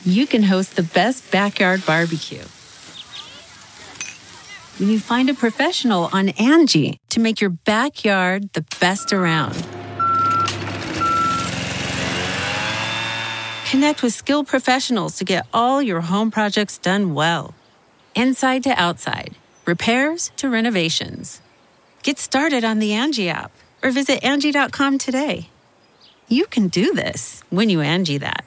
you can host the best backyard barbecue. When you find a professional on Angie to make your backyard the best around. Connect with skilled professionals to get all your home projects done well. Inside to outside, repairs to renovations. Get started on the Angie app or visit Angie.com today. You can do this when you Angie that.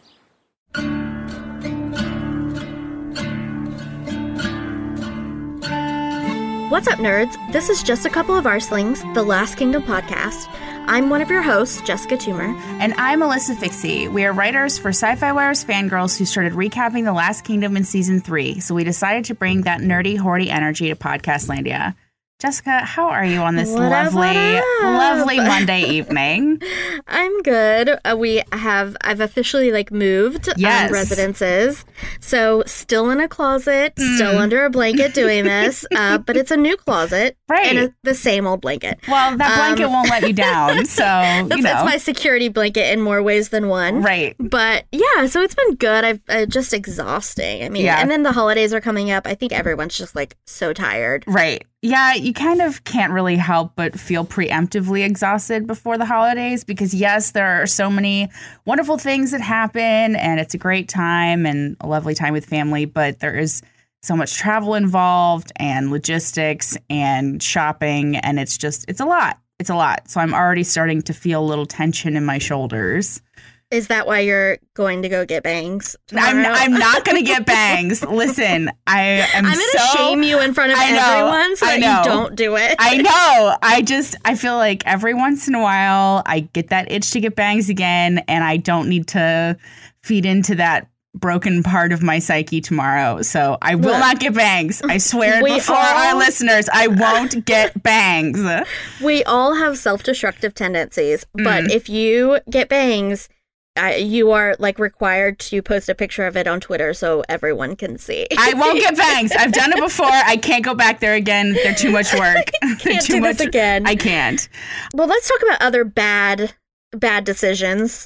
What's up, nerds? This is Just a Couple of Arslings, the Last Kingdom podcast. I'm one of your hosts, Jessica Toomer. And I'm Alyssa Fixie. We are writers for Sci-Fi Wire's Fangirls who started recapping The Last Kingdom in Season 3, so we decided to bring that nerdy, hoardy energy to Podcastlandia. Jessica, how are you on this lovely Monday evening? I'm good. I've officially moved residences. So still in a closet, still under a blanket doing this, but it's a new closet. Right. And the same old blanket. Well, that blanket won't let you down, so, It's my security blanket in more ways than one. Right. But yeah, so it's been good. Just exhausting. And then the holidays are coming up. I think everyone's just so tired. Right. Yeah, you kind of can't really help but feel preemptively exhausted before the holidays because, yes, there are so many wonderful things that happen and it's a great time and a lovely time with family, but there is so much travel involved and logistics and shopping, and it's a lot. It's a lot. So I'm already starting to feel a little tension in my shoulders. Is that why you're going to go get bangs tomorrow? I'm not going to get bangs. Listen, I'm going to shame you in front of everyone so that you don't do it. I know. I feel like every once in a while I get that itch to get bangs again, and I don't need to feed into that broken part of my psyche tomorrow. So I will not get bangs. I swear before our listeners, I won't get bangs. We all have self-destructive tendencies, but if you get bangs, you are required to post a picture of it on Twitter so everyone can see. I won't get bangs. I've done it before. I can't go back there again. They're too much work. Can't do this again. I can't. Well, let's talk about other bad decisions.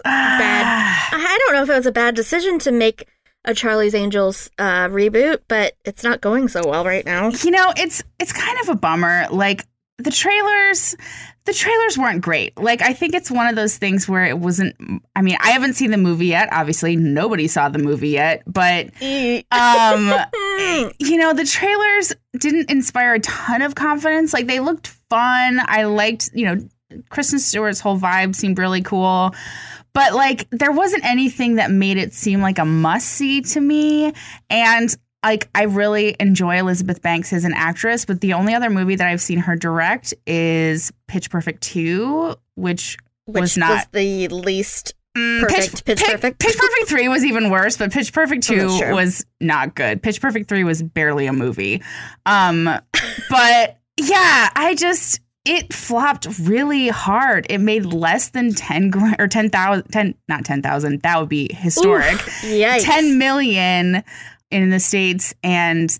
I don't know if it was a bad decision to make a Charlie's Angels reboot, but it's not going so well right now. It's kind of a bummer. The trailers weren't great. I think it's one of those things where it wasn't, I haven't seen the movie yet. Obviously, nobody saw the movie yet. But, the trailers didn't inspire a ton of confidence. They looked fun. I liked, Kristen Stewart's whole vibe seemed really cool. But, there wasn't anything that made it seem like a must-see to me. And I really enjoy Elizabeth Banks as an actress, but the only other movie that I've seen her direct is Pitch Perfect 2, which was the least perfect. Pitch Perfect. Pitch Perfect 3 was even worse, but Pitch Perfect 2 was not good. Pitch Perfect 3 was barely a movie. But yeah, it flopped really hard. It made less than 10,000, not 10,000. That would be historic. Oof, yikes. 10 million in the States, and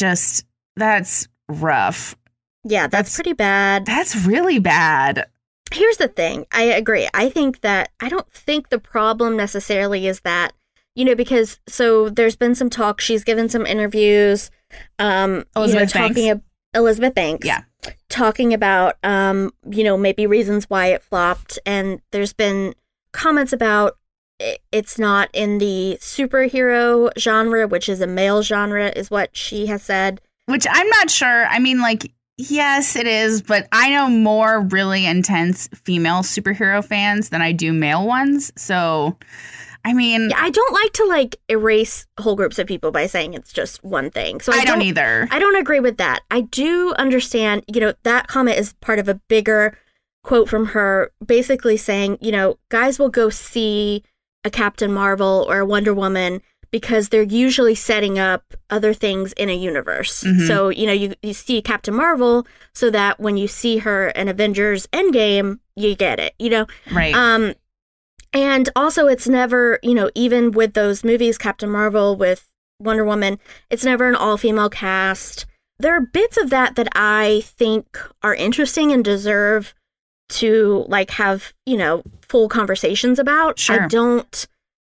that's rough. Yeah, that's pretty bad. That's really bad. Here's the thing. I agree. I don't think the problem necessarily is that, because there's been some talk. She's given some interviews. Elizabeth Banks. Yeah. Talking about, maybe reasons why it flopped. And there's been comments about it's not in the superhero genre, which is a male genre, is what she has said. Which I'm not sure. Yes, it is, but I know more really intense female superhero fans than I do male ones. So, I don't like to erase whole groups of people by saying it's just one thing. So I don't either. I don't agree with that. I do understand, that comment is part of a bigger quote from her, basically saying, guys will go see a Captain Marvel or a Wonder Woman because they're usually setting up other things in a universe. Mm-hmm. So, you see Captain Marvel so that when you see her in Avengers Endgame, you get it, Right. And also it's never, even with those movies, Captain Marvel with Wonder Woman, it's never an all-female cast. There are bits of that I think are interesting and deserve to have, full conversations about. Sure.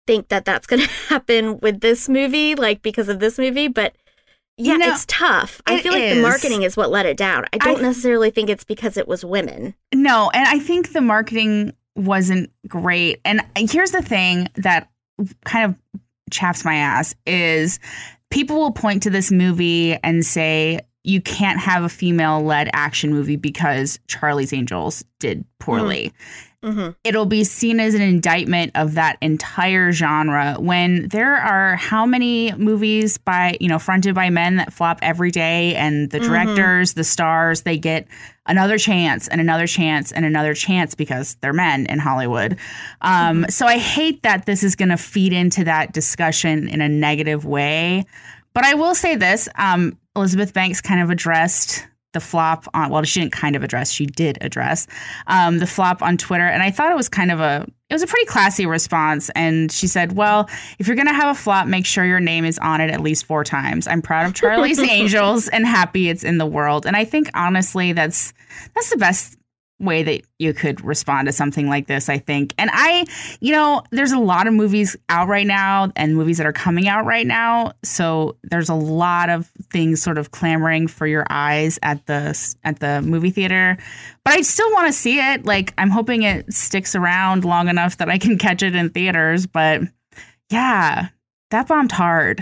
think that that's going to happen with this movie, like because of this movie, but yeah, it's tough. I feel like the marketing is what let it down. I don't necessarily think it's because it was women. No, and I think the marketing wasn't great. And here's the thing that kind of chaps my ass is people will point to this movie and say you can't have a female-led action movie because Charlie's Angels did poorly. Mm-hmm. It'll be seen as an indictment of that entire genre when there are how many movies fronted by men that flop every day, and the directors, the stars, they get another chance and another chance and another chance because they're men in Hollywood. So I hate that this is going to feed into that discussion in a negative way. But I will say this, Elizabeth Banks kind of addressed the flop on, well, she didn't kind of address, she did address the flop on Twitter. And I thought it was it was a pretty classy response. And she said, well, if you're going to have a flop, make sure your name is on it at least 4 times. I'm proud of Charlie's Angels and happy it's in the world. And I think, honestly, that's the best way that you could respond to something like this, I think. And there's a lot of movies out right now and movies that are coming out right now. So there's a lot of things sort of clamoring for your eyes at the movie theater. But I still want to see it. Like, I'm hoping it sticks around long enough that I can catch it in theaters. But yeah, that bombed hard.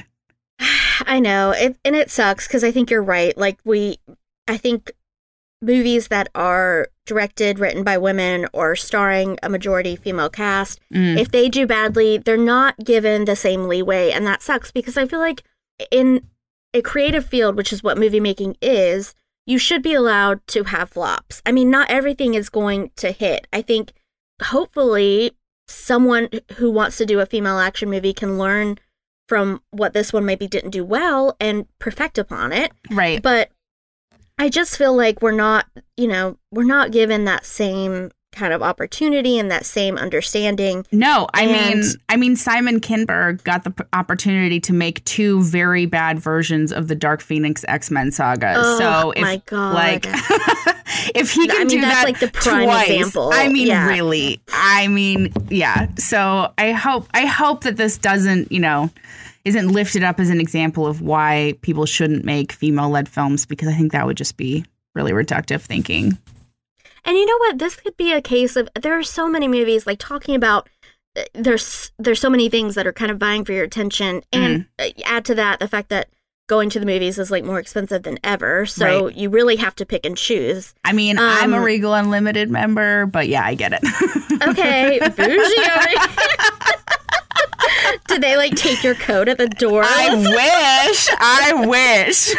I know. And it sucks because I think you're right. Like, I think movies that are directed, written by women, or starring a majority female cast, if they do badly, they're not given the same leeway. And that sucks because I feel like in a creative field, which is what movie making is, you should be allowed to have flops. I mean, not everything is going to hit. I think hopefully someone who wants to do a female action movie can learn from what this one maybe didn't do well and perfect upon it. Right. But I just feel like we're not given that same kind of opportunity and that same understanding. No, I mean, Simon Kinberg got the opportunity to make 2 very bad versions of the Dark Phoenix X-Men saga. Oh, so if, my God. Like, if he can do that's that like the prime twice, example. I mean, yeah. really, I mean, yeah. So I hope that this doesn't, isn't lifted up as an example of why people shouldn't make female-led films, because I think that would just be really reductive thinking. And you know what? This could be a case of, there are so many movies, like talking about, there's so many things that are kind of vying for your attention. And add to that the fact that going to the movies is like more expensive than ever. So you really have to pick and choose. I mean, I'm a Regal Unlimited member, but yeah, I get it. Okay. Bougie. Did they like take your coat at the door? I wish.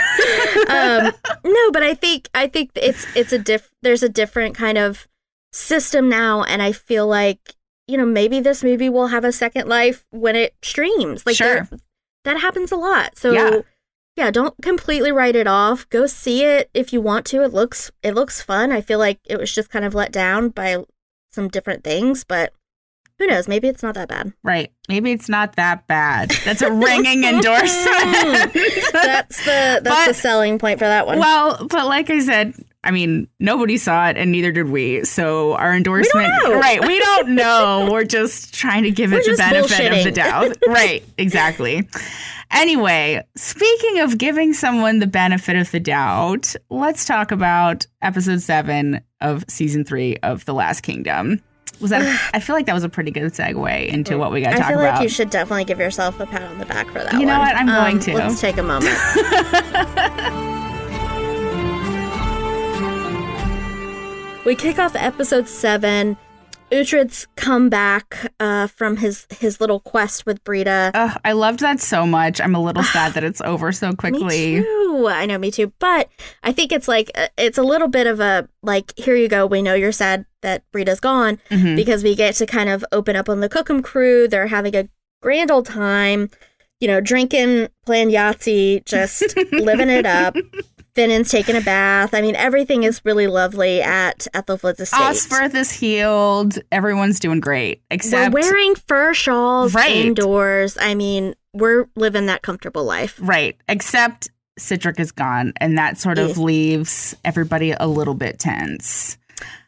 No, but I think there's a different kind of system now, and I feel like, maybe this movie will have a second life when it streams. Like, sure, that happens a lot. So yeah, don't completely write it off. Go see it if you want to. It looks fun. I feel like it was just kind of let down by some different things, but who knows? Maybe it's not that bad. Right. Maybe it's not that bad. That's a ringing endorsement. That's the selling point for that one. Well, but like I said, I mean, nobody saw it and neither did we. So our endorsement, we don't know. We're just trying to give it the benefit of the doubt. Right. Exactly. Anyway, speaking of giving someone the benefit of the doubt, let's talk about episode 7 of season 3 of The Last Kingdom. I feel like that was a pretty good segue into what we got to talk about. I feel like you should definitely give yourself a pat on the back for that one. You know what? I'm going to. Let's take a moment. We kick off episode 7. Uhtred's come back from his little quest with Brita. I loved that so much. I'm a little sad that it's over so quickly. Me too. I know, me too. But I think it's like, it's a little bit of a, like, here you go. We know you're sad that Brita's gone, because we get to kind of open up on the Cookham crew. They're having a grand old time, drinking, playing Yahtzee, just living it up. Finnan's taking a bath. I mean, everything is really lovely at the Flitz estate. Osferth is healed. Everyone's doing great. Except we're wearing fur shawls indoors. I mean, we're living that comfortable life. Right. Except Citric is gone, and that sort of leaves everybody a little bit tense.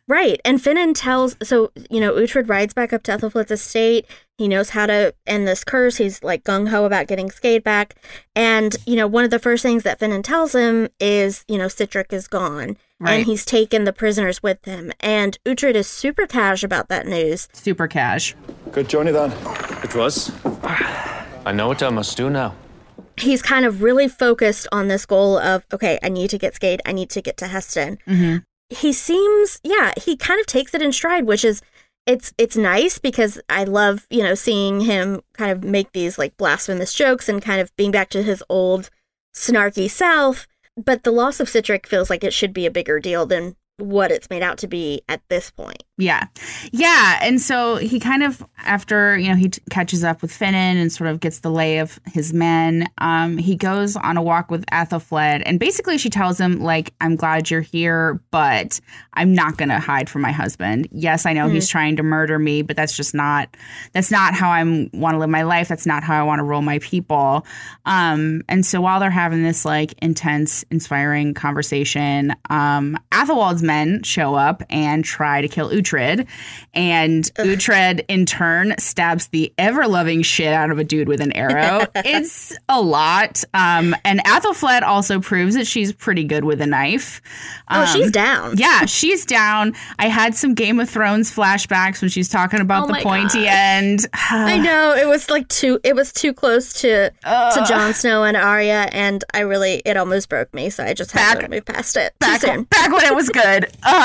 Right. And Finan tells, so, Uhtred rides back up to Ethelflaed's estate. He knows how to end this curse. He's like gung-ho about getting Skade back. And, one of the first things that Finan tells him is, Sihtric is gone. Right. And he's taken the prisoners with him. And Uhtred is super cash about that news. Super cash. Good journey then. It was. I know what I must do now. He's kind of really focused on this goal of, okay, I need to get Skade. I need to get to Heston. Mm-hmm. He seems, he kind of takes it in stride, which is, it's nice because I love, seeing him kind of make these like blasphemous jokes and kind of being back to his old snarky self. But the loss of Sihtric feels like it should be a bigger deal than what it's made out to be at this point. Yeah. And so he kind of, after, he catches up with Finan and sort of gets the lay of his men, he goes on a walk with Ethelflaed. And basically she tells him, like, I'm glad you're here, but I'm not going to hide from my husband. Yes, I know he's trying to murder me, but that's not how I want to live my life. That's not how I want to rule my people. And so while they're having this, like, intense, inspiring conversation, Athelwald's men show up and try to kill Uhtred, and Uhtred in turn stabs the ever-loving shit out of a dude with an arrow. It's a lot. And Athelflaed also proves that she's pretty good with a knife. She's down. Yeah, she's down. I had some Game of Thrones flashbacks when she's talking about the pointy end. I know, it was like it was too close to Jon Snow and Arya, and it almost broke me, so I just had to move past it. Back when it was good.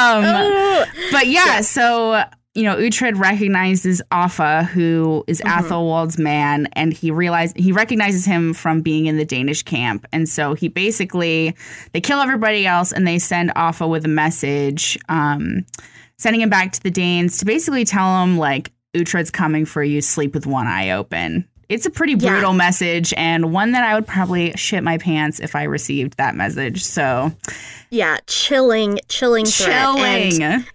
But yeah, so, Uhtred recognizes Offa, who is Athelwald's man, and he recognizes him from being in the Danish camp. And so they kill everybody else and they send Offa with a message, sending him back to the Danes to basically tell him, like, Uhtred's coming for you, sleep with one eye open. It's a pretty brutal message, and one that I would probably shit my pants if I received that message. So, yeah, chilling threat. And,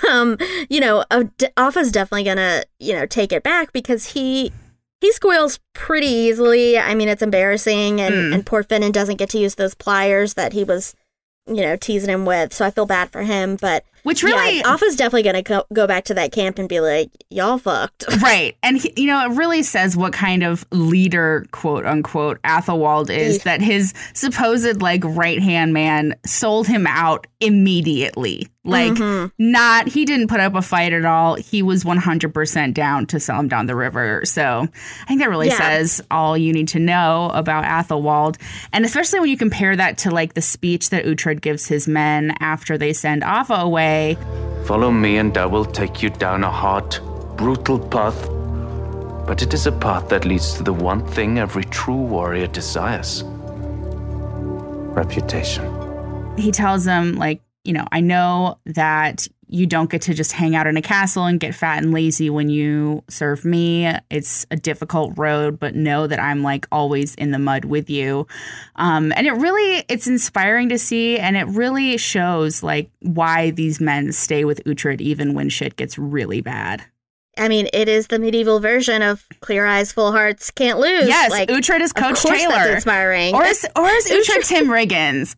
Offa's definitely gonna, take it back because he squeals pretty easily. I mean, it's embarrassing, and poor Finan doesn't get to use those pliers that he was, teasing him with. So I feel bad for him, but. Which really... Offa's definitely going to go back to that camp and be like, y'all fucked. Right. And, it really says what kind of leader, quote unquote, Athelwald is, that his supposed, like, right-hand man sold him out immediately. Like, he didn't put up a fight at all. He was 100% down to sell him down the river. So I think that really says all you need to know about Athelwald. And especially when you compare that to, like, the speech that Uhtred gives his men after they send Offa away. Follow me and I will take you down a hard, brutal path. But it is a path that leads to the one thing every true warrior desires. Reputation. He tells them, like, I know that you don't get to just hang out in a castle and get fat and lazy when you serve me. It's a difficult road, but know that I'm, like, always in the mud with you. And it's inspiring to see, and it really shows, like, why these men stay with Uhtred even when shit gets really bad. I mean, it is the medieval version of clear eyes, full hearts, can't lose. Yes, like, Uhtred is Coach Taylor. That's inspiring. Or is Uhtred Tim Riggins?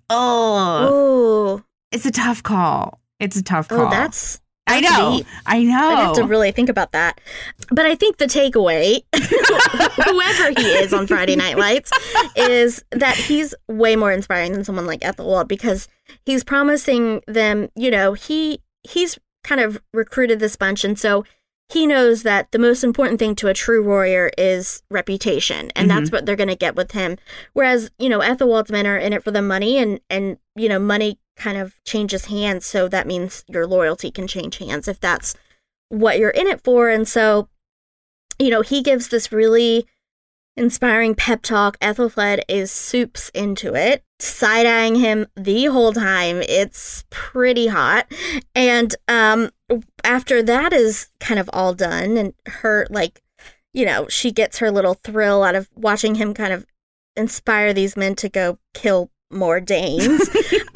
Oh. Ooh. It's a tough call. Oh, that's I know. Deep. I have to really think about that. But I think the takeaway, whoever he is on Friday Night Lights, is that he's way more inspiring than someone like Ethelwald, because he's promising them, he's kind of recruited this bunch, and so he knows that the most important thing to a true warrior is reputation, and that's what they're going to get with him. Whereas, Ethelwald's men are in it for the money, and money kind of changes hands, so that means your loyalty can change hands if that's what you're in it for. And so, he gives this really inspiring pep talk. Ethelflaed is soups into it, side-eyeing him the whole time. It's pretty hot. And after that is kind of all done, and her, she gets her little thrill out of watching him kind of inspire these men to go kill more Danes.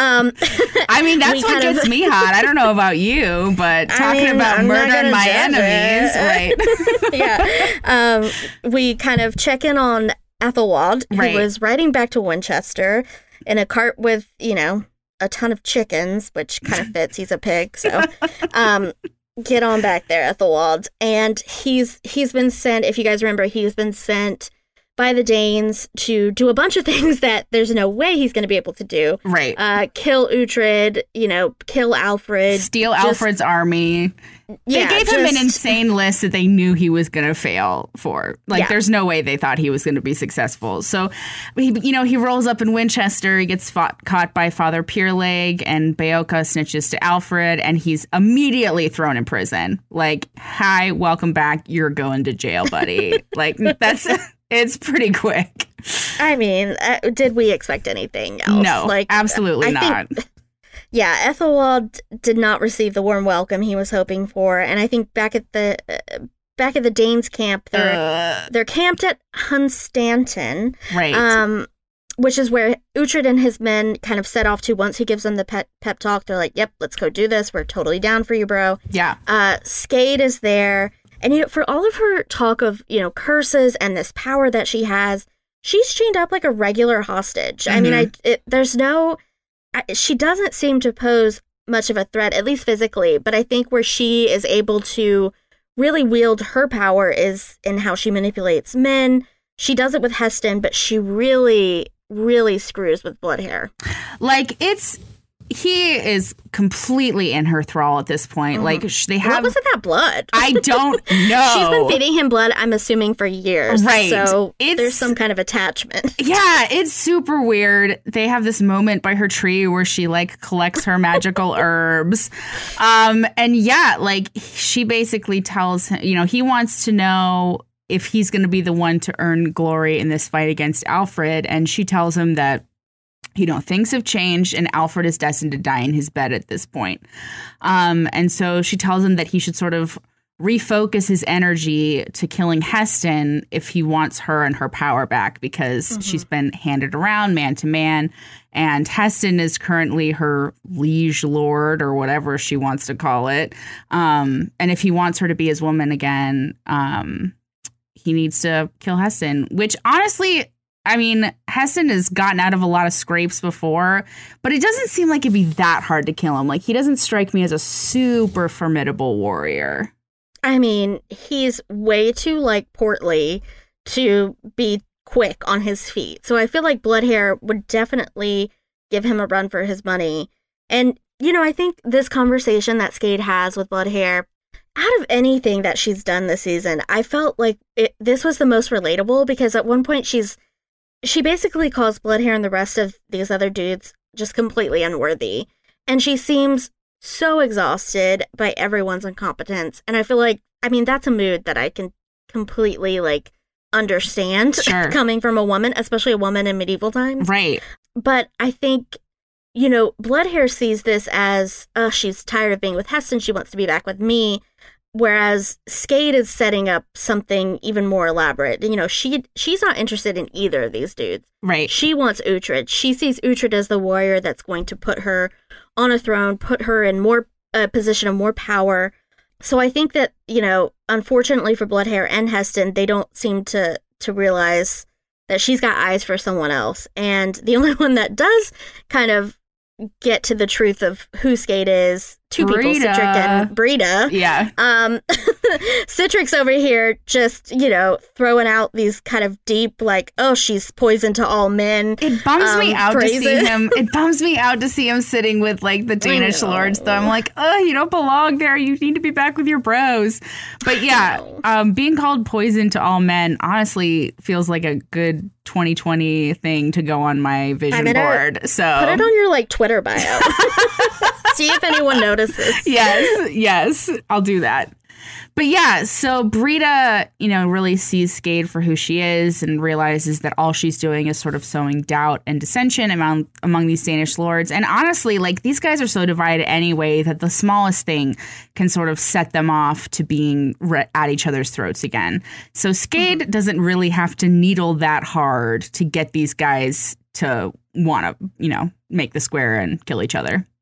I mean, that's what gets me hot. I don't know about you, but talking about murdering my enemies, right? Yeah. We kind of check in on Ethelwald, who was riding back to Winchester in a cart with, a ton of chickens, which kind of fits. He's a pig, so get on back there, Ethelwald. And he's been sent, if you guys remember, he's been sent by the Danes to do a bunch of things that there's no way he's going to be able to do. Right. Kill Uhtred, kill Alfred. Steal Alfred's army. They gave him an insane list that they knew he was going to fail for. There's no way they thought he was going to be successful. So, he rolls up in Winchester. He gets caught by Father Peerleg, and Beocca snitches to Alfred, and he's immediately thrown in prison. Hi, welcome back. You're going to jail, buddy. That's... It's pretty quick. I mean, did we expect anything else? No, absolutely not. Ethelwald did not receive the warm welcome he was hoping for, and I think back at the Danes' camp, they're camped at Hunstanton, right? Which is where Uhtred and his men kind of set off to once he gives them the pep talk. They're like, "Yep, let's go do this. We're totally down for you, bro." Yeah. Skade is there. And, for all of her talk of, curses and this power that she has, she's chained up like a regular hostage. Mm-hmm. She doesn't seem to pose much of a threat, at least physically. But I think where she is able to really wield her power is in how she manipulates men. She does it with Heston, but she really, really screws with Bloodhair. He is completely in her thrall at this point. Mm-hmm. They have... What was it, that blood? I don't know. She's been feeding him blood, I'm assuming, for years. Right. So there's some kind of attachment. Yeah, it's super weird. They have this moment by her tree where she, collects her magical herbs. She basically tells him, he wants to know if he's going to be the one to earn glory in this fight against Alfred. And she tells him that things have changed and Alfred is destined to die in his bed at this point. And so she tells him that he should sort of refocus his energy to killing Heston if he wants her and her power back, because she's been handed around man to man. And Heston is currently her liege lord or whatever she wants to call it. And if he wants her to be his woman again, he needs to kill Heston, which honestly... Heston has gotten out of a lot of scrapes before, but it doesn't seem like it'd be that hard to kill him. He doesn't strike me as a super formidable warrior. He's way too, portly to be quick on his feet. So I feel like Bloodhair would definitely give him a run for his money. And, I think this conversation that Skade has with Bloodhair, out of anything that she's done this season, I felt like this was the most relatable, because at one point she basically calls Bloodhair and the rest of these other dudes just completely unworthy. And she seems so exhausted by everyone's incompetence. And I feel like, that's a mood that I can completely, understand coming from a woman, especially a woman in medieval times. Right. But I think, Bloodhair sees this as, she's tired of being with Heston. She wants to be back with me. Whereas Skade is setting up something even more elaborate. She's not interested in either of these dudes. Right. She wants Uhtred. She sees Uhtred as the warrior that's going to put her on a throne, put her in a position of more power. So I think that, unfortunately for Bloodhair and Heston, they don't seem to realize that she's got eyes for someone else. And the only one that does kind of get to the truth of who Skade is, two people, Citric and Brita. Yeah. Citric's over here just, throwing out these kind of deep, she's poison to all men. It bums me out to see him. It bums me out to see him sitting with, the Danish lords, though. I'm like, you don't belong there. You need to be back with your bros. But yeah, being called poison to all men honestly feels like a good 2020 thing to go on my vision board. So put it on your, Twitter bio. See if anyone notices. Yes, I'll do that. But yeah, so Brita, really sees Skade for who she is and realizes that all she's doing is sort of sowing doubt and dissension among these Danish lords. And honestly, these guys are so divided anyway that the smallest thing can sort of set them off to being at each other's throats again. So Skade doesn't really have to needle that hard to get these guys to want to, make the square and kill each other.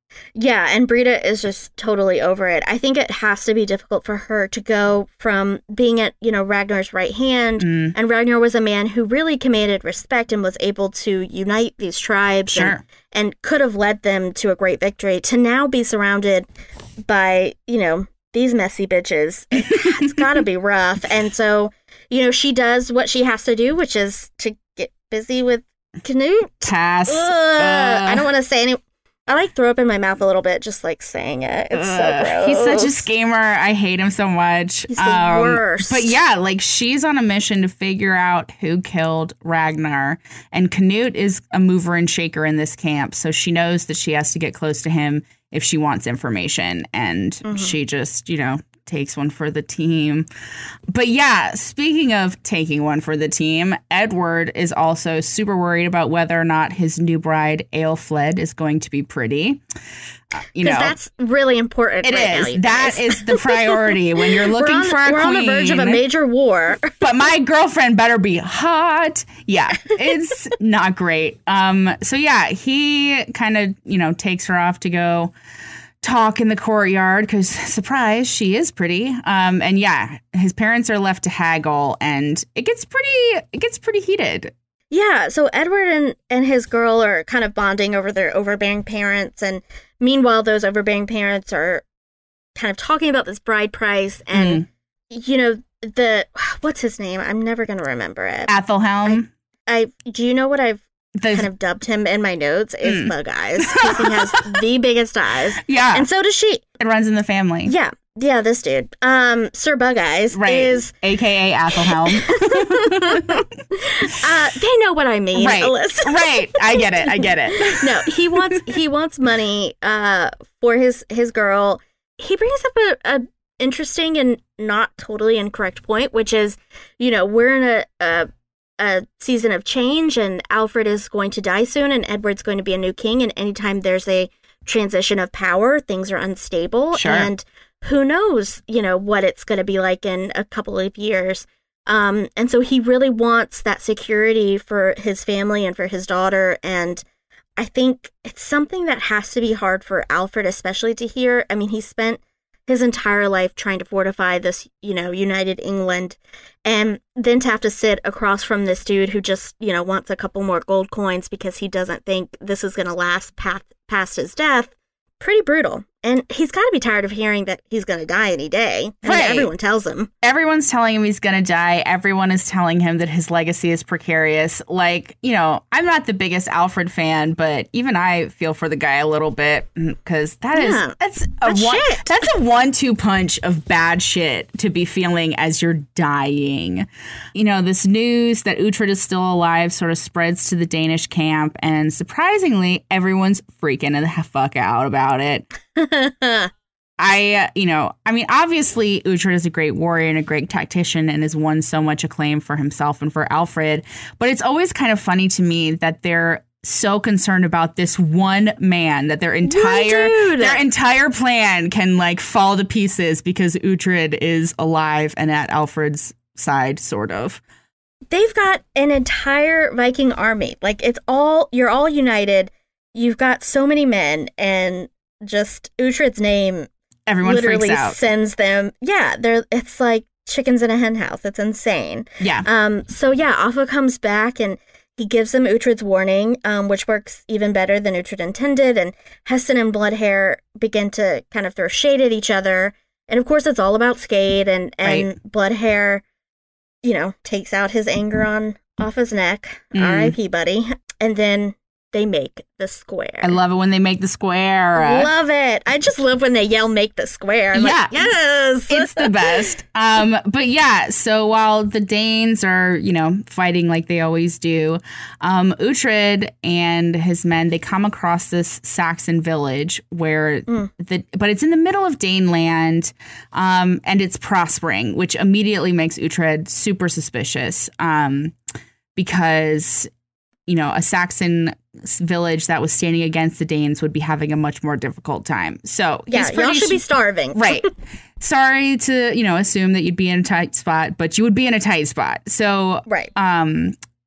Yeah, and Brita is just totally over it. I think it has to be difficult for her to go from being at, Ragnar's right hand, and Ragnar was a man who really commanded respect and was able to unite these tribes and could have led them to a great victory, to now be surrounded by, these messy bitches. It's gotta be rough. And so, she does what she has to do, which is to get busy with Canute. Cass. I don't want to say any... I throw up in my mouth a little bit just saying it. It's so gross. He's such a schemer. I hate him so much. He's the worst. But yeah, she's on a mission to figure out who killed Ragnar. And Canute is a mover and shaker in this camp. So she knows that she has to get close to him if she wants information. And she just, takes one for the team. But yeah, speaking of taking one for the team, Edward is also super worried about whether or not his new bride, Aelfled, is going to be pretty. Because that's really important. It is. That is the priority when you're looking for a queen. We're on the verge of a major war. But my girlfriend better be hot. Yeah, it's not great. So yeah, he kind of, takes her off to go talk in the courtyard because, surprise, she is pretty. And yeah, his parents are left to haggle, and it gets pretty heated. Yeah, so Edward and his girl are kind of bonding over their overbearing parents, and meanwhile, those overbearing parents are kind of talking about this bride price, and what's his name? I'm never going to remember it. Athelhelm. Do you know what I've kind of dubbed him in my notes is Bug Eyes, because he has the biggest eyes. Yeah. And so does she. It runs in the family. Yeah. Yeah, this dude. Sir Bug Eyes is... A.K.A. Athelhelm. They know what I mean, right. Alyssa. Right. I get it. No, he wants money for his girl. He brings up a interesting and not totally incorrect point, which is, we're in a season of change, and Alfred is going to die soon, and Edward's going to be a new king, and anytime there's a transition of power, things are unstable. Sure. And who knows, what it's going to be like in a couple of years. And so he really wants that security for his family and for his daughter. And I think it's something that has to be hard for Alfred, especially to hear. I mean, he spent his entire life trying to fortify this, united England. And then to have to sit across from this dude who just, wants a couple more gold coins because he doesn't think this is going to last past his death. Pretty brutal. And he's got to be tired of hearing that he's going to die any day. I mean, everyone tells him. Everyone's telling him he's going to die. Everyone is telling him that his legacy is precarious. I'm not the biggest Alfred fan, but even I feel for the guy a little bit, because that's a 1-2 punch of bad shit to be feeling as you're dying. This news that Uhtred is still alive sort of spreads to the Danish camp, and surprisingly, everyone's freaking the fuck out about it. Obviously Uhtred is a great warrior and a great tactician and has won so much acclaim for himself and for Alfred. But it's always kind of funny to me that they're so concerned about this one man, that their entire plan can fall to pieces because Uhtred is alive and at Alfred's side, sort of. They've got an entire Viking army. You're all united. You've got so many men, and just Uhtred's name everyone literally freaks out. Sends them. Yeah, it's like chickens in a hen house. It's insane. Yeah. So yeah, Offa comes back and he gives them Uhtred's warning, which works even better than Uhtred intended. And Heston and Bloodhair begin to kind of throw shade at each other. And of course, it's all about Skade, and Bloodhair, takes out his anger on Offa's neck. R.I.P. buddy. And then they make the square. I love it when they make the square. Love it. I just love when they yell, make the square. I'm like, yes. It's the best. But yeah, so while the Danes are, fighting like they always do, Uhtred and his men, they come across this Saxon village but it's in the middle of Daneland, and it's prospering, which immediately makes Uhtred super suspicious, because a Saxon village that was standing against the Danes would be having a much more difficult time. So y'all should be starving. Right. Sorry to, assume that you'd be in a tight spot, but you would be in a tight spot. So, right.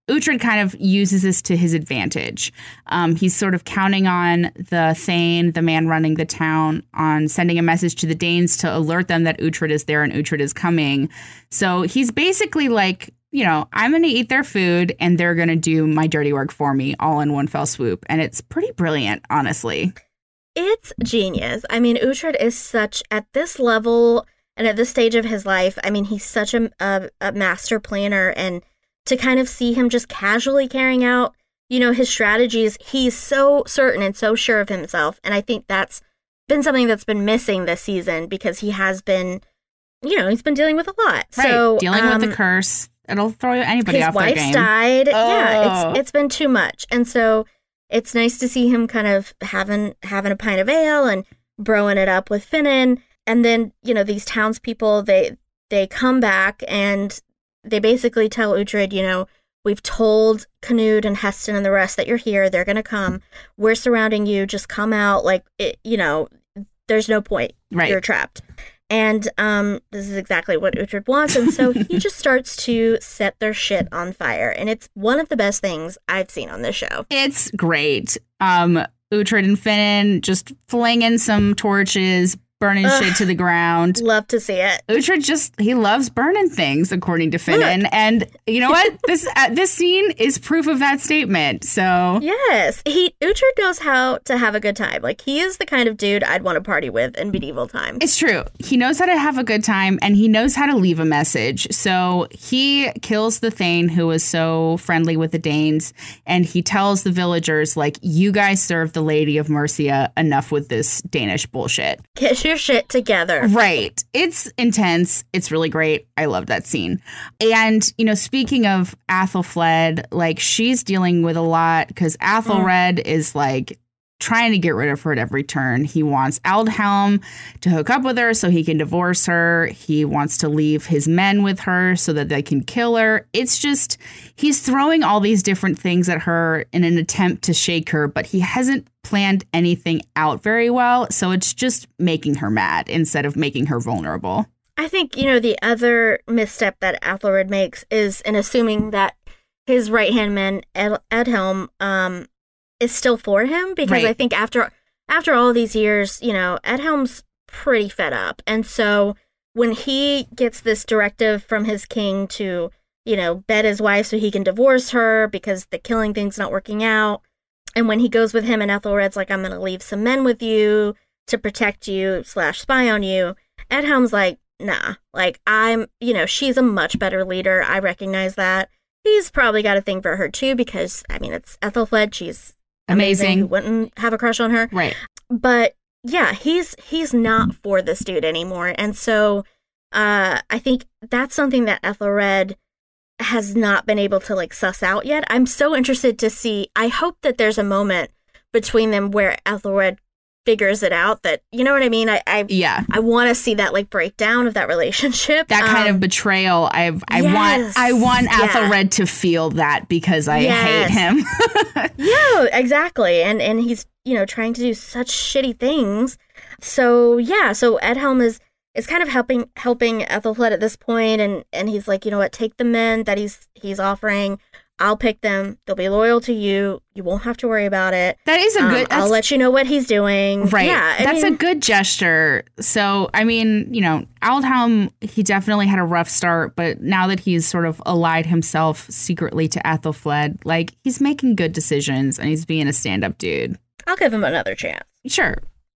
Uhtred kind of uses this to his advantage. He's sort of counting on the Thane, the man running the town, on sending a message to the Danes to alert them that Uhtred is there and Uhtred is coming. So he's basically like, I'm going to eat their food and they're going to do my dirty work for me all in one fell swoop. And it's pretty brilliant, honestly. It's genius. I mean, Uhtred is such, at this level and at this stage of his life, I mean, he's such a master planner, and to kind of see him just casually carrying out, his strategies, he's so certain and so sure of himself. And I think that's been something that's been missing this season, because he has been, he's been dealing with a lot. Right. So dealing with the curse. It'll throw anybody off their game. His wife's died. Oh. Yeah, it's been too much. And so it's nice to see him kind of having a pint of ale and broing it up with Finan. And then, these townspeople, they come back and they basically tell Uhtred, we've told Canute and Heston and the rest that you're here. They're going to come. We're surrounding you. Just come out. Like, there's no point. Right. You're trapped. And this is exactly what Uhtred wants. And so he just starts to set their shit on fire. And it's one of the best things I've seen on this show. It's great. Uhtred and Finan just flinging some torches, burning shit to the ground. Love to see it. Uhtred he loves burning things, according to Finan. And you know what? This scene is proof of that statement. So yes, Uhtred knows how to have a good time. Like, he is the kind of dude I'd want to party with in medieval times. It's true. He knows how to have a good time, and he knows how to leave a message. So he kills the Thane, who was so friendly with the Danes, and he tells the villagers, like, you guys serve the Lady of Mercia. Enough with this Danish bullshit. Get your shit together. Right. It's intense. It's really great. I love that scene. And, speaking of Athelflaed, like, she's dealing with a lot because Athelred is like trying to get rid of her at every turn. He wants Aldhelm to hook up with her so he can divorce her. He wants to leave his men with her so that they can kill her. It's just, he's throwing all these different things at her in an attempt to shake her, but he hasn't planned anything out very well. So it's just making her mad instead of making her vulnerable. I think, the other misstep that Athelred makes is in assuming that his right-hand man, Edhelm, is still for him, because right. I think after all these years, Edhelm's pretty fed up. And so when he gets this directive from his king to, bed his wife so he can divorce her because the killing thing's not working out, and when he goes with him and Ethelred's like, I'm going to leave some men with you to protect you / spy on you, Edhelm's like, nah, like, she's a much better leader. I recognize that. He's probably got a thing for her too, because, it's Ethelflaed. She's amazing. Who wouldn't have a crush on her? Right. But yeah, he's not for this dude anymore. And so I think that's something that Ethelred has not been able to suss out yet. I'm so interested to see. I hope that there's a moment between them where Ethelred figures it out, that, you know what I mean? I want to see that breakdown of that relationship. That kind of betrayal. I want Ethelred to feel that, because I hate him. Yeah, exactly. And he's, trying to do such shitty things. So Edhelm is kind of helping Ethelflaed at this point, and he's like, you know what, take the men that he's offering. I'll pick them. They'll be loyal to you. You won't have to worry about it. That is a good... I'll let you know what he's doing. Right. Yeah, that's a good gesture. So, Aldhelm, he definitely had a rough start, but now that he's sort of allied himself secretly to Athelflaed, he's making good decisions and he's being a stand-up dude. I'll give him another chance. Sure.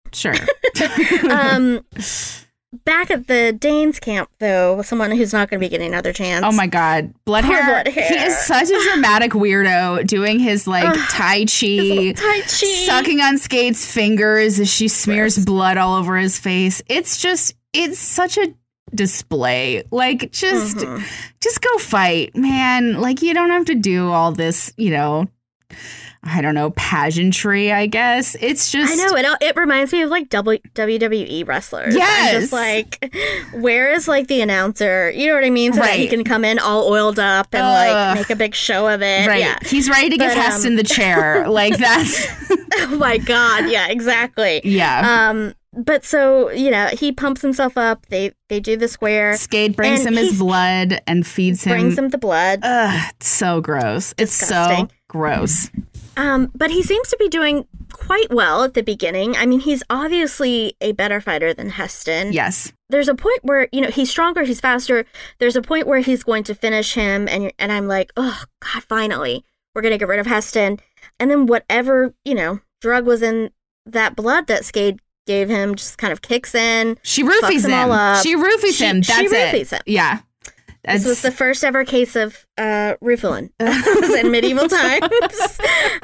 Back at the Danes camp, though, someone who's not going to be getting another chance. Oh my God. Bloodhair. He is such a dramatic weirdo, doing his Tai Chi, sucking on Skate's fingers as she smears blood all over his face. It's such a display. Just go fight, man. You don't have to do all this, I don't know, pageantry, I guess. It's just... I know. It reminds me of, WWE wrestlers. Yes. I'm just where is, the announcer? You know what I mean? So that he can come in all oiled up and, make a big show of it. Right. Yeah. He's ready to give Heston the chair. That's... Oh, my God. Yeah, exactly. Yeah. But so, he pumps himself up. They do the square. Skade brings him his blood and feeds him. Brings him the blood. Ugh, it's so gross. Disgusting. It's so gross. But he seems to be doing quite well at the beginning. I mean, he's obviously a better fighter than Heston. Yes. There's a point where, he's stronger, he's faster. There's a point where he's going to finish him, and I'm like, oh, God, finally, we're going to get rid of Heston. And then whatever, drug was in that blood that Skade gave him just kind of kicks in. She roofies him. She roofies him. That's she it. Roofies him. Yeah. This was the first ever case of roofalin in medieval times.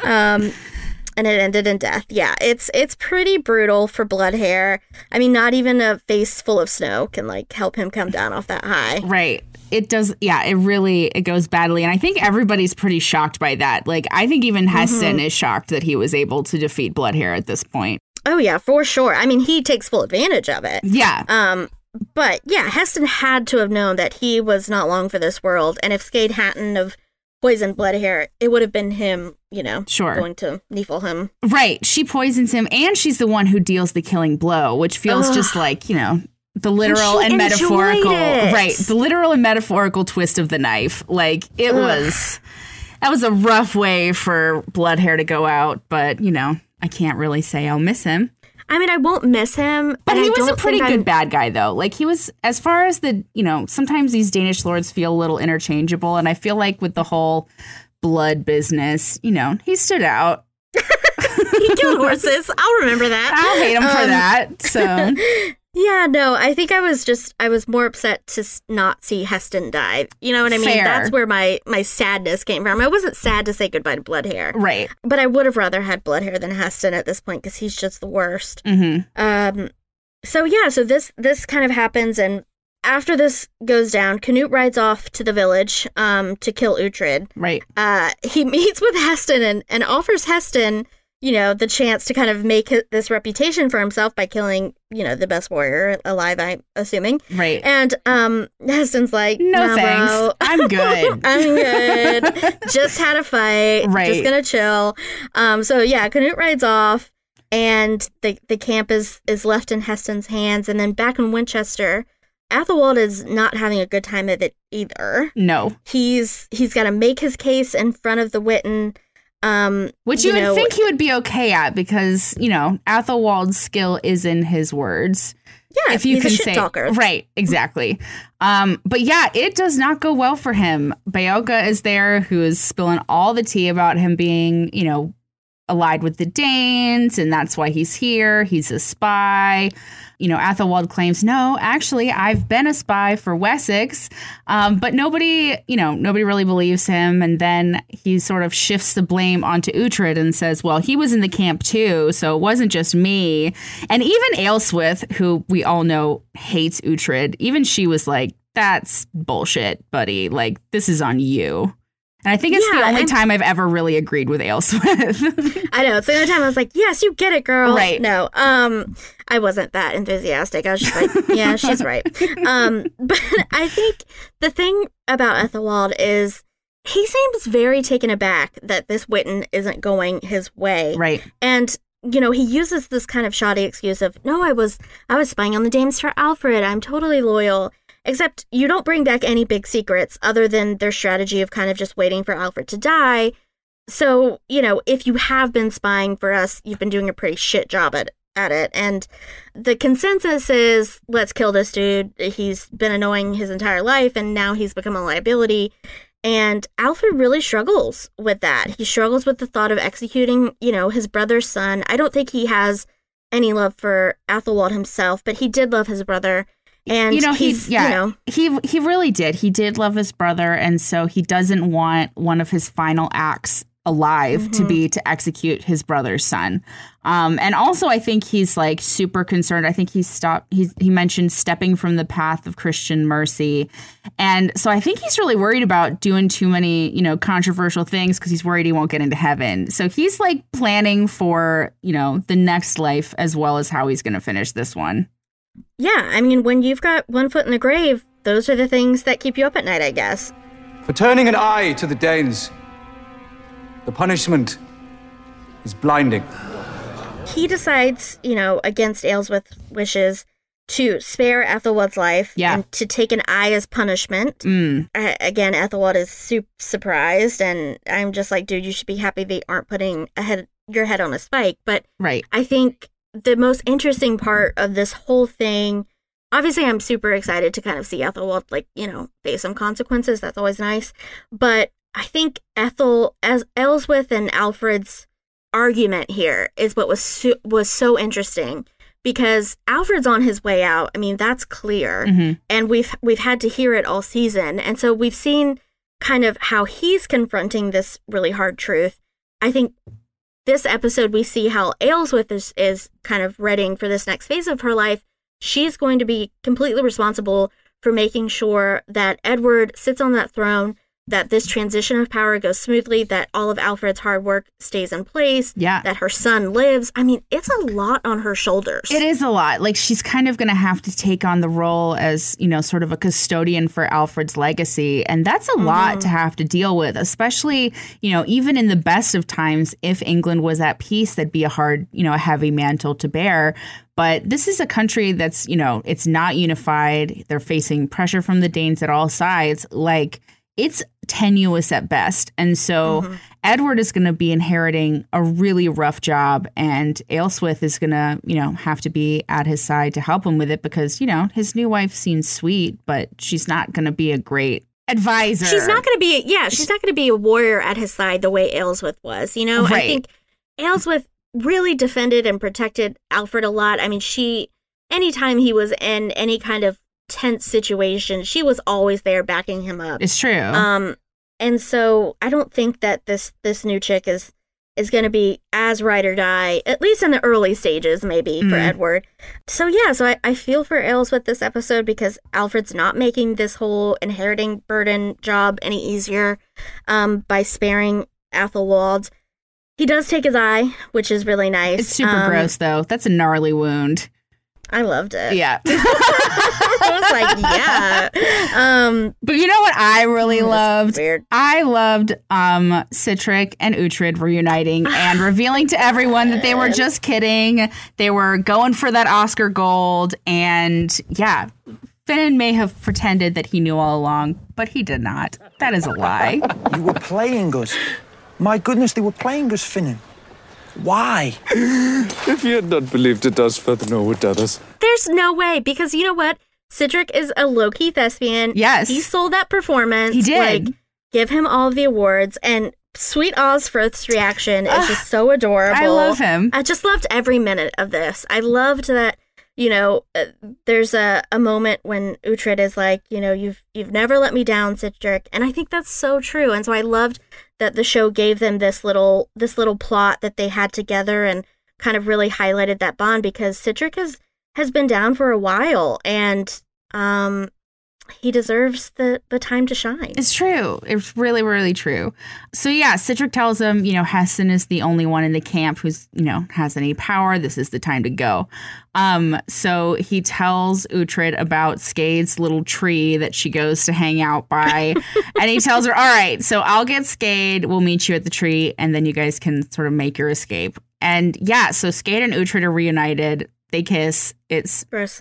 And it ended in death. Yeah, it's pretty brutal for Bloodhair. I mean, not even a face full of snow can help him come down off that high. Right. It does. Yeah, it goes badly. And I think everybody's pretty shocked by that. I think even Heston is shocked that he was able to defeat Bloodhair at this point. Oh, yeah, for sure. I mean, he takes full advantage of it. Yeah. But yeah, Heston had to have known that he was not long for this world. And if Skade hadn't have poisoned Bloodhair, it would have been him, sure, going to Niflheim. Right. She poisons him, and she's the one who deals the killing blow, which feels just like, the literal and metaphorical. Right. The literal and metaphorical twist of the knife. That was a rough way for Bloodhair to go out, but, I can't really say I'll miss him. I mean, I won't miss him. But he was a pretty good bad guy, though. He was, as far as sometimes these Danish lords feel a little interchangeable. And I feel like with the whole blood business, he stood out. He killed horses. I'll remember that. I'll hate him for that. So. Yeah, no, I think I was more upset to not see Heston die. You know what I mean? Fair. That's where my sadness came from. I wasn't sad to say goodbye to Bloodhair. Right. But I would have rather had Bloodhair than Heston at this point because he's just the worst. Mm-hmm. So this kind of happens, and after this goes down, Canute rides off to the village to kill Uhtred. Right. He meets with Heston and offers Heston, the chance to kind of make this reputation for himself by killing, the best warrior alive, I'm assuming. Right. And Heston's like, no thanks. bro. I'm good. I'm good. Just had a fight. Right. Just gonna chill. So yeah, Canute rides off, and the camp is left in Heston's hands. And then back in Winchester, Athelwald is not having a good time of it either. No. He's got to make his case in front of the Witan. Which you would think he would be okay at because, Athelwald's skill is in his words. Yeah, if you he's can a shit say talker. Right, exactly. But yeah, it does not go well for him. Beocca is there, who is spilling all the tea about him being, allied with the Danes, and that's why he's here. He's a spy. Athelwald claims, no, actually, I've been a spy for Wessex. But nobody really believes him. And then he sort of shifts the blame onto Uhtred and says, well, he was in the camp too, so it wasn't just me. And even Aelswith, who we all know hates Uhtred, even she was like, that's bullshit, buddy. This is on you. And I think it's the only time I've ever really agreed with Aelswith. I know. It's the only time I was like, yes, you get it, girl. Right. No, I wasn't that enthusiastic. I was just like, yeah, she's right. But I think the thing about Athelwald is he seems very taken aback that this Witan isn't going his way. Right. And, he uses this kind of shoddy excuse of, no, I was spying on the Danes for Alfred. I'm totally loyal. Except you don't bring back any big secrets other than their strategy of kind of just waiting for Alfred to die. So, if you have been spying for us, you've been doing a pretty shit job at it. And the consensus is, let's kill this dude. He's been annoying his entire life, and now he's become a liability. And Alfred really struggles with that. He struggles with the thought of executing, his brother's son. I don't think he has any love for Athelwald himself, but he did love his brother. And he really did. He did love his brother. And so he doesn't want one of his final acts alive to be to execute his brother's son. And also, I think he's super concerned. I think he mentioned stepping from the path of Christian mercy. And so I think he's really worried about doing too many, controversial things because he's worried he won't get into heaven. So he's planning for, the next life as well as how he's going to finish this one. Yeah, I mean, when you've got one foot in the grave, those are the things that keep you up at night, I guess. For turning an eye to the Danes, the punishment is blinding. he decides, against Aelswith's wishes, to spare Ethelwald's life and to take an eye as punishment. Again, Ethelwald is surprised, and I'm just like, dude, you should be happy they aren't putting your head on a spike. But I think the most interesting part of this whole thing, obviously I'm super excited to kind of see Ethelwald, face some consequences. That's always nice. But I think Aelswith and Alfred's argument here is what was so interesting. Because Alfred's on his way out. I mean, that's clear. Mm-hmm. And we've had to hear it all season. And so we've seen kind of how he's confronting this really hard truth. I think this episode, we see how Aelswith is kind of readying for this next phase of her life. She's going to be completely responsible for making sure that Edward sits on that throne, that this transition of power goes smoothly, that all of Alfred's hard work stays in place, that her son lives. I mean, it's a lot on her shoulders. It is a lot. Like, she's kind of going to have to take on the role as, sort of a custodian for Alfred's legacy. And that's a lot to have to deal with, especially, even in the best of times, if England was at peace, that'd be a hard, a heavy mantle to bear. But this is a country that's, it's not unified. They're facing pressure from the Danes at all sides. Like, it's tenuous at best. And so Edward is going to be inheriting a really rough job, and Aelswith is going to, have to be at his side to help him with it because, his new wife seems sweet, but she's not going to be a great advisor. She's not going to be, she's not going to be a warrior at his side the way Aelswith was, Right. I think Aelswith really defended and protected Alfred a lot. I mean, anytime he was in any kind of tense situation, she was always there backing him up. It's true. And so I don't think that this new chick is going to be as ride or die, at least in the early stages, maybe for Edward. So I feel for Aelswith this episode because Alfred's not making this whole inheriting burden job any easier by sparing Ethelwald. He does take his eye, which is really nice. It's super gross, though. That's a gnarly wound. I loved it. Yeah. I was like, yeah. But you know what I really loved? Weird. I loved Sihtric and Uhtred reuniting and revealing to everyone that they were just kidding. They were going for that Oscar gold. And yeah, Finan may have pretended that he knew all along, but he did not. That is a lie. You were playing us. My goodness, they were playing us, Finan. Why? If you had not believed it does further know what others. There's no way, because you know what? Sihtric is a low-key thespian. Yes. He sold that performance. He did. Like, give him all of the awards. And sweet Osfrith's reaction is just so adorable. I love him. I just loved every minute of this. I loved that, there's a moment when Uhtred is like, you've never let me down, Sihtric. And I think that's so true. And so I loved that the show gave them this little plot that they had together and kind of really highlighted that bond, because Sihtric has been down for a while, and he deserves the time to shine. It's true. It's really, really true. So yeah, Sihtric tells him, Heston is the only one in the camp who's, has any power. This is the time to go. So he tells Uhtred about Skade's little tree that she goes to hang out by. And he tells her, all right, so I'll get Skade. We'll meet you at the tree, and then you guys can sort of make your escape. And yeah, so Skade and Uhtred are reunited. They kiss. It's gross.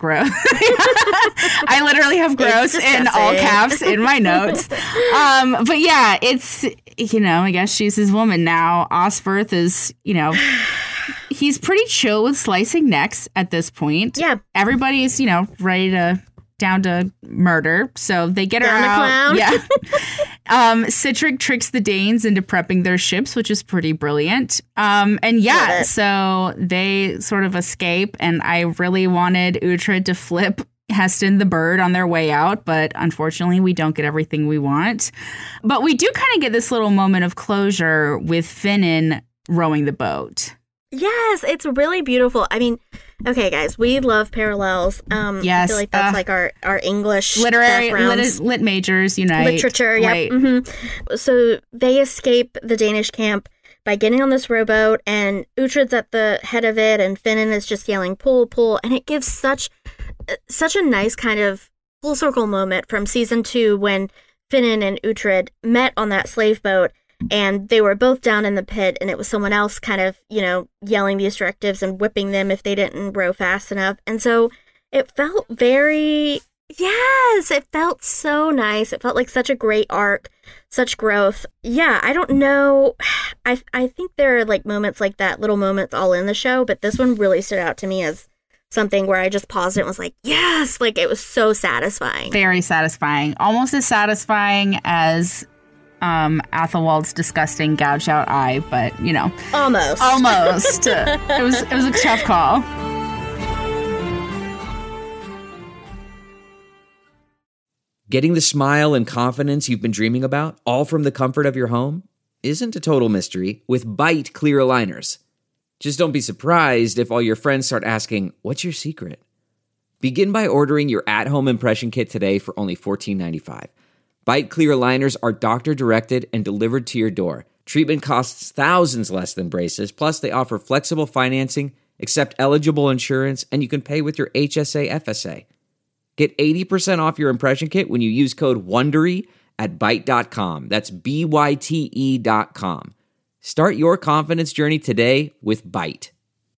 I literally have gross in all caps in my notes. But yeah, it's, I guess she's his woman now. Osferth is, he's pretty chill with slicing necks at this point. Yeah. Everybody's, ready down to murder. So they get down her out. Clown. Yeah. Sihtric tricks the Danes into prepping their ships, which is pretty brilliant. And yeah, so they sort of escape, and I really wanted Uhtred to flip Heston the bird on their way out, but unfortunately we don't get everything we want. But we do kind of get this little moment of closure with Finan rowing the boat. Yes, it's really beautiful. I mean, okay, guys, we love parallels. Yes, I feel like that's like our English literary lit majors unite. Literature, yeah. Right. Mm-hmm. So they escape the Danish camp by getting on this rowboat, and Uhtred's at the head of it, and Finan is just yelling, pull, pull, and it gives such a nice kind of full circle moment from season 2 when Finan and Uhtred met on that slave boat. And they were both down in the pit, and it was someone else kind of, yelling these directives and whipping them if they didn't row fast enough. And so it felt it felt so nice. It felt like such a great arc, such growth. Yeah, I don't know. I think there are like moments like that, little moments all in the show, but this one really stood out to me as something where I just paused it and was like, yes, like it was so satisfying. Very satisfying. Almost as satisfying as Athelwald's disgusting gouge out eye, but almost. It was a tough call. Getting the smile and confidence you've been dreaming about, all from the comfort of your home, isn't a total mystery with Byte clear aligners. Just don't be surprised if all your friends start asking, "What's your secret?" Begin by ordering your at-home impression kit today for only $14.95. Byte clear aligners are doctor-directed and delivered to your door. Treatment costs thousands less than braces, plus they offer flexible financing, accept eligible insurance, and you can pay with your HSA FSA. Get 80% off your impression kit when you use code WONDERY at Byte.com. That's BYTE.com. Start your confidence journey today with Byte.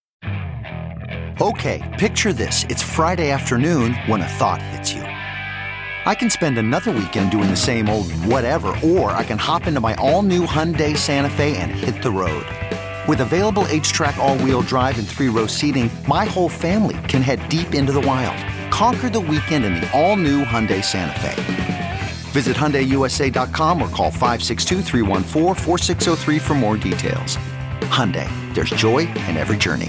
Okay, picture this. It's Friday afternoon when a thought hits you. I can spend another weekend doing the same old whatever, or I can hop into my all-new Hyundai Santa Fe and hit the road. With available H-Track all-wheel drive and 3-row seating, my whole family can head deep into the wild. Conquer the weekend in the all-new Hyundai Santa Fe. Visit HyundaiUSA.com or call 562-314-4603 for more details. Hyundai, there's joy in every journey.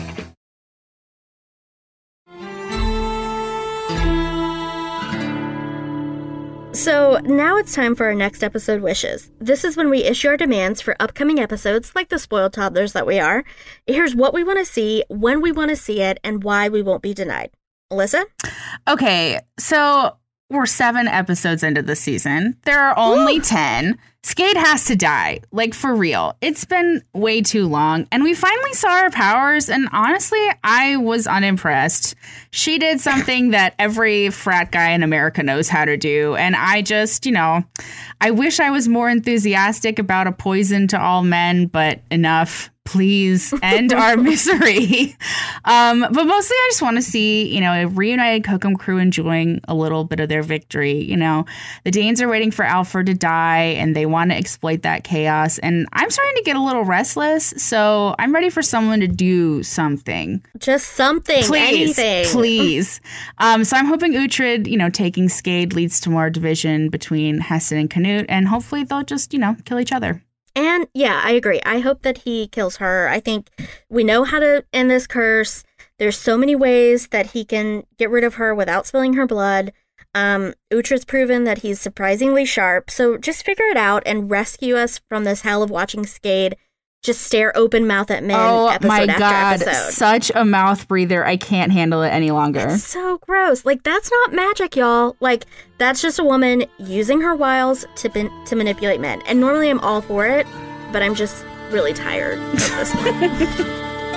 So now it's time for our next episode wishes. This is when we issue our demands for upcoming episodes, like the spoiled toddlers that we are. Here's what we want to see, when we want to see it, and why we won't be denied. Alyssa? Okay, so we're 7 episodes into the season. There are only 10. Skade has to die, like for real. It's been way too long, and we finally saw her powers, and honestly, I was unimpressed. She did something that every frat guy in America knows how to do, and I just, I wish I was more enthusiastic about a poison to all men, but enough. Please end our misery. But mostly I just want to see, a reunited Kokum crew enjoying a little bit of their victory. The Danes are waiting for Alfred to die and they want to exploit that chaos. And I'm starting to get a little restless. So I'm ready for someone to do something. Just something. Please. Anything. Please. So I'm hoping Uhtred, taking Skade leads to more division between Hessen and Canute. And hopefully they'll just, kill each other. And yeah, I agree. I hope that he kills her. I think we know how to end this curse. There's so many ways that he can get rid of her without spilling her blood. Uhtred's proven that he's surprisingly sharp. So just figure it out and rescue us from this hell of watching Skade just stare open mouth at men episode after episode. Such a mouth breather. I can't handle it any longer. It's so gross. Like, that's not magic, y'all. Like, that's just a woman using her wiles to manipulate men. And normally I'm all for it, but I'm just really tired of this one.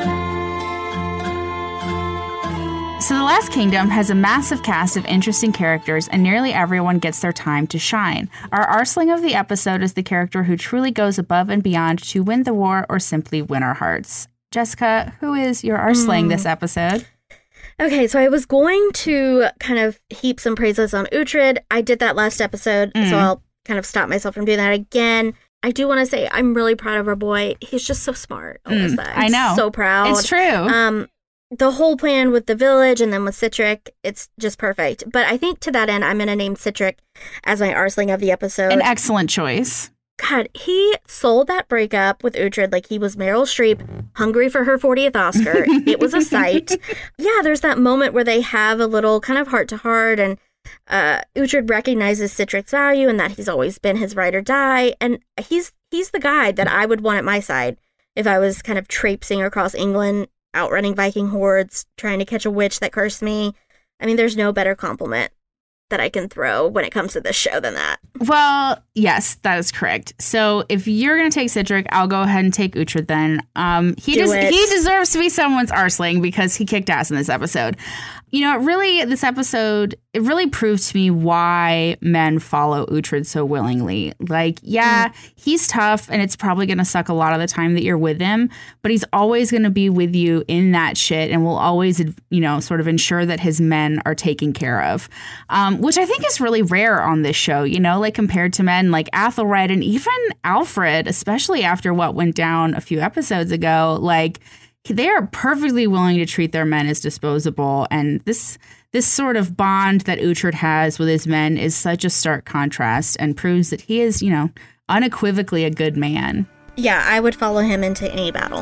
So The Last Kingdom has a massive cast of interesting characters, and nearly everyone gets their time to shine. Our Arsling of the episode is the character who truly goes above and beyond to win the war or simply win our hearts. Jessica, who is your Arsling this episode? Okay, so I was going to kind of heap some praises on Uhtred. I did that last episode, so I'll kind of stop myself from doing that again. I do want to say I'm really proud of our boy. He's just so smart. I know. So proud. It's true. The whole plan with the village and then with Sihtric, it's just perfect. But I think to that end, I'm going to name Sihtric as my Arsling of the episode. An excellent choice. God, he sold that breakup with Uhtred like he was Meryl Streep, hungry for her 40th Oscar. It was a sight. Yeah, there's that moment where they have a little kind of heart-to-heart, and Uhtred recognizes Sihtric's value and that he's always been his ride or die. And he's the guy that I would want at my side if I was kind of traipsing across England, outrunning Viking hordes, trying to catch a witch that cursed me. I mean, there's no better compliment that I can throw when it comes to this show than that. Well, yes, that is correct. So if you're going to take Sihtric, I'll go ahead and take Uhtred then. He deserves to be someone's Arsling because he kicked ass in this episode. You know, this episode, it really proved to me why men follow Uhtred so willingly. Like, yeah, he's tough and it's probably going to suck a lot of the time that you're with him, but he's always going to be with you in that shit and will always, you know, sort of ensure that his men are taken care of, which I think is really rare on this show, you know, like compared to men like Athelred and even Alfred, especially after what went down a few episodes ago. Like, they are perfectly willing to treat their men as disposable. And this sort of bond that Uhtred has with his men is such a stark contrast and proves that he is, you know, unequivocally a good man. Yeah, I would follow him into any battle.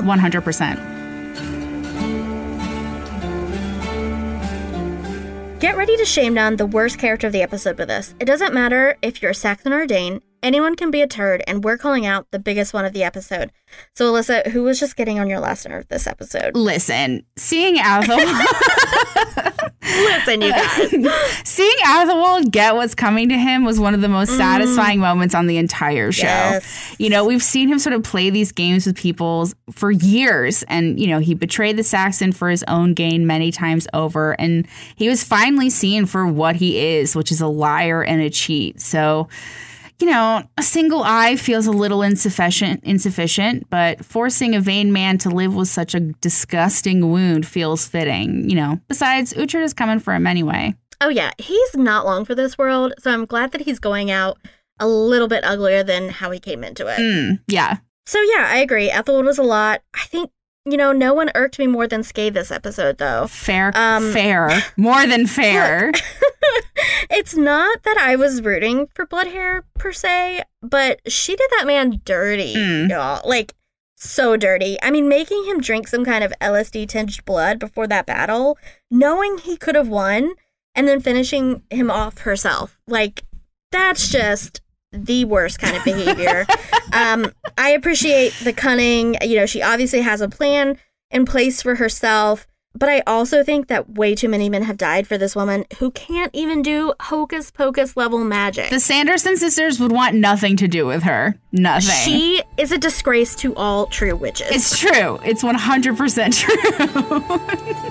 100%. Get ready to shame down the worst character of the episode with us. It doesn't matter if you're a Saxon or a Dane. Anyone can be a turd, and we're calling out the biggest one of the episode. So, Alyssa, who was just getting on your last nerve this episode? Listen, seeing Athelwald... Listen, you guys. Seeing Athelwald get what's coming to him was one of the most satisfying moments on the entire show. Yes. You know, we've seen him sort of play these games with people for years. And, you know, he betrayed the Saxon for his own gain many times over. And he was finally seen for what he is, which is a liar and a cheat. So... you know, a single eye feels a little insufficient, but forcing a vain man to live with such a disgusting wound feels fitting. You know, besides, Uhtred is coming for him anyway. Oh, yeah. He's not long for this world, so I'm glad that he's going out a little bit uglier than how he came into it. Yeah. So, yeah, I agree. Ethelwald was a lot. I think, you know, no one irked me more than Scathe this episode, though. Fair. More than fair. It's not that I was rooting for Bloodhair, per se, but she did that man dirty, y'all. Like, so dirty. I mean, making him drink some kind of LSD-tinged blood before that battle, knowing he could have won, and then finishing him off herself. Like, that's just the worst kind of behavior. I appreciate the cunning. You know, she obviously has a plan in place for herself. But I also think that way too many men have died for this woman who can't even do hocus pocus level magic. The Sanderson sisters would want nothing to do with her. Nothing. She is a disgrace to all true witches. It's true. It's 100% true.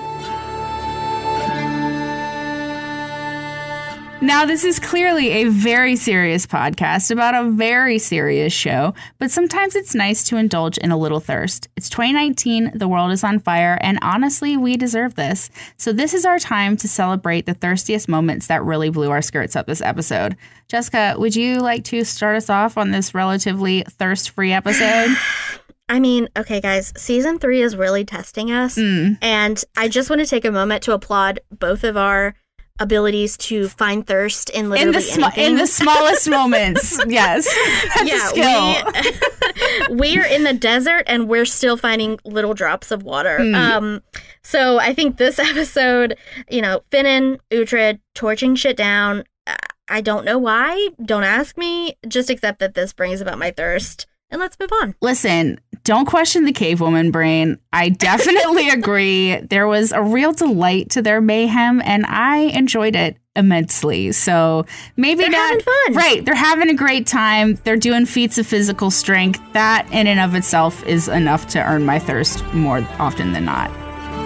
Now, this is clearly a very serious podcast about a very serious show, but sometimes it's nice to indulge in a little thirst. It's 2019, the world is on fire, and honestly, we deserve this. So this is our time to celebrate the thirstiest moments that really blew our skirts up this episode. Jessica, would you like to start us off on this relatively thirst-free episode? I mean, okay, guys, season 3 is really testing us, and I just want to take a moment to applaud both of our abilities to find thirst in literally anything. In the smallest moments. Yes. That's a skill. We are in the desert and we're still finding little drops of water. So I think this episode, you know, Finan, Uhtred, torching shit down. I don't know why. Don't ask me. Just accept that this brings about my thirst. And let's move on. Listen, don't question the cave woman brain. I definitely agree. There was a real delight to their mayhem, and I enjoyed it immensely. So maybe they're having fun. Right. They're having a great time. They're doing feats of physical strength. That in and of itself is enough to earn my thirst more often than not.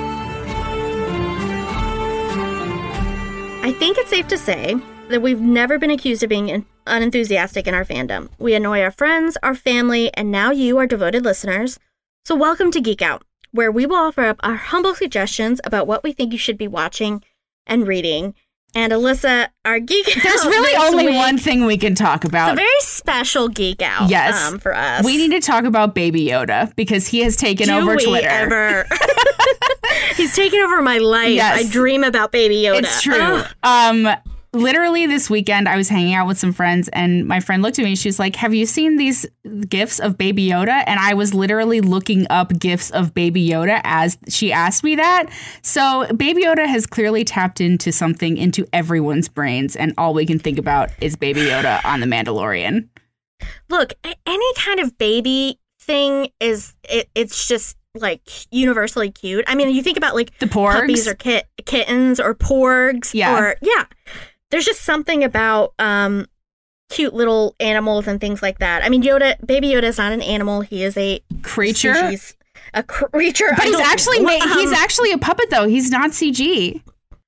I think it's safe to say that we've never been accused of being unenthusiastic in our fandom. We annoy our friends, our family, and now you, our devoted listeners. So welcome to Geek Out, where we will offer up our humble suggestions about what we think you should be watching and reading. And Alyssa, our Geek Out There's really only one thing we can talk about. It's a very special Geek Out for us. We need to talk about Baby Yoda because he has taken over Twitter. He's taken over my life. Yes. I dream about Baby Yoda. It's true. Literally this weekend, I was hanging out with some friends and my friend looked at me and she was like, have you seen these GIFs of Baby Yoda? And I was literally looking up GIFs of Baby Yoda as she asked me that. So Baby Yoda has clearly tapped into something into everyone's brains. And all we can think about is Baby Yoda on The Mandalorian. Look, any kind of baby thing it's just like universally cute. I mean, you think about like the porgs, puppies or kittens or porgs. There's just something about cute little animals and things like that. I mean, Baby Yoda is not an animal. He is a creature. A creature. But he's actually a puppet, though. He's not CG.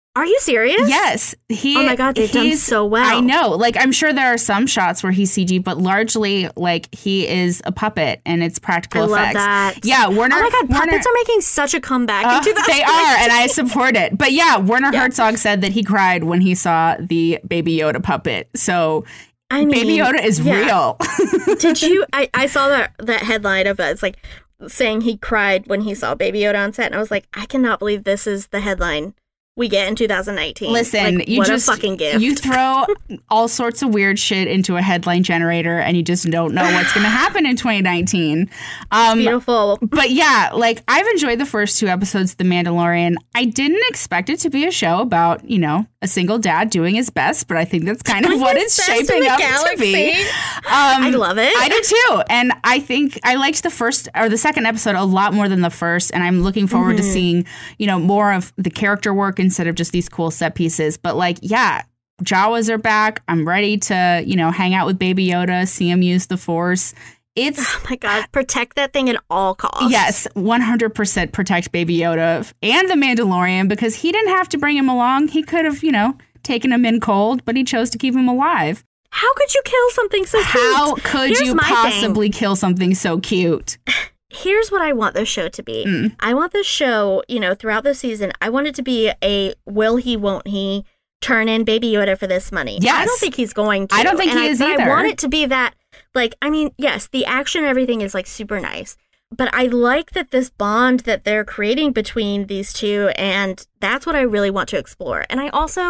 Are you serious? Yes. Oh my God, they've done so well. I know. Like, I'm sure there are some shots where he's CG, but largely, like, he is a puppet and it's practical effects. I love that. Yeah, Werner. Oh my God, puppets are making such a comeback in 2019. They are, and I support it. But yeah, Werner Herzog said that he cried when he saw the Baby Yoda puppet. So Baby Yoda is real. Did you? I saw that headline of it. It's like saying he cried when he saw Baby Yoda on set, and I was like, I cannot believe this is the headline we get in 2019. Listen, like, you what just a fucking gift. You throw all sorts of weird shit into a headline generator, and you just don't know what's going to happen in 2019. Beautiful. But yeah, like, I've enjoyed the first 2 episodes of The Mandalorian. I didn't expect it to be a show about, you know, a single dad doing his best, but I think that's kind of what it's shaping up to be. I love it. I do too, and I think I liked the second episode a lot more than the first, and I'm looking forward to seeing, you know, more of the character work instead of just these cool set pieces. But like, yeah, Jawas are back. I'm ready to, you know, hang out with Baby Yoda, see him use the Force. Oh my God, protect that thing at all costs. Yes, 100% protect Baby Yoda and the Mandalorian, because he didn't have to bring him along. He could have, you know, taken him in cold, but he chose to keep him alive. How could you kill something so cute? How could you possibly kill something so cute? Here's what I want this show to be. I want this show, you know, throughout the season, I want it to be a will he, won't he turn in Baby Yoda for this money. Yes. I don't think he's going to. I don't think he is either. I want it to be that, like, I mean, yes, the action and everything is, like, super nice. But I like that this bond that they're creating between these two, and that's what I really want to explore. And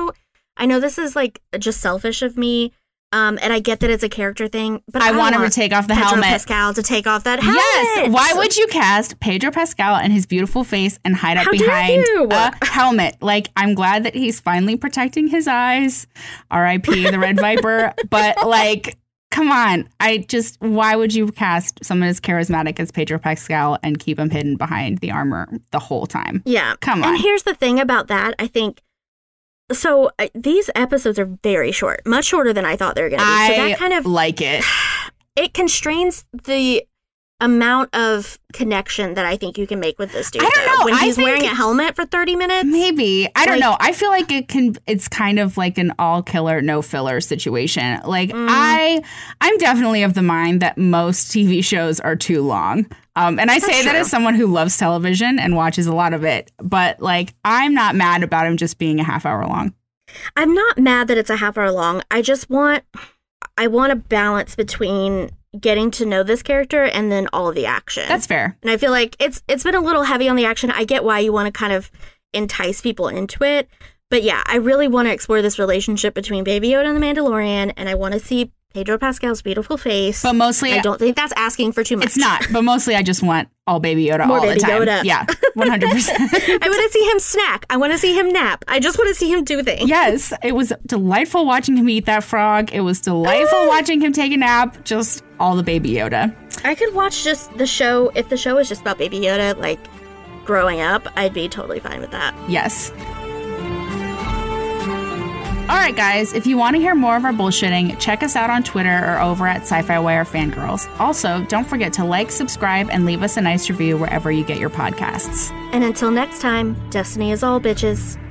I know this is, like, just selfish of me, and I get that it's a character thing, but I want him to take off the helmet. Pedro Pascal to take off that helmet. Yes. Why would you cast Pedro Pascal and his beautiful face and hide up behind a helmet? Like, I'm glad that he's finally protecting his eyes. R.I.P. the Red Viper. But, like, come on. Why would you cast someone as charismatic as Pedro Pascal and keep him hidden behind the armor the whole time? Yeah. Come on. And here's the thing about that. I think, so these episodes are very short, much shorter than I thought they were going to be. So that kind of like it. It constrains the amount of connection that I think you can make with this dude. I don't know. When he's wearing a helmet for 30 minutes. Maybe. I don't know. I feel like it's kind of like an all killer, no filler situation. Like, I'm definitely of the mind that most TV shows are too long. And I say that as someone who loves television and watches a lot of it. But, like, I'm not mad about him just being a half hour long. I'm not mad that it's a half hour long. I want a balance between getting to know this character and then all of the action. That's fair. And I feel like it's been a little heavy on the action. I get why you want to kind of entice people into it. But yeah, I really want to explore this relationship between Baby Yoda and the Mandalorian, and I want to see Pedro Pascal's beautiful face. But mostly, I don't think that's asking for too much. It's not. But mostly, I just want all Baby Yoda more all Baby the time. Yoda. Yeah, 100%. I want to see him snack. I want to see him nap. I just want to see him do things. Yes, it was delightful watching him eat that frog. It was delightful watching him take a nap. Just all the Baby Yoda. I could watch just the show. If the show was just about Baby Yoda, like, growing up, I'd be totally fine with that. Yes. All right, guys, if you want to hear more of our bullshitting, check us out on Twitter or over at Sci-Fi Wire Fangirls. Also, don't forget to like, subscribe, and leave us a nice review wherever you get your podcasts. And until next time, Destiny is all, bitches.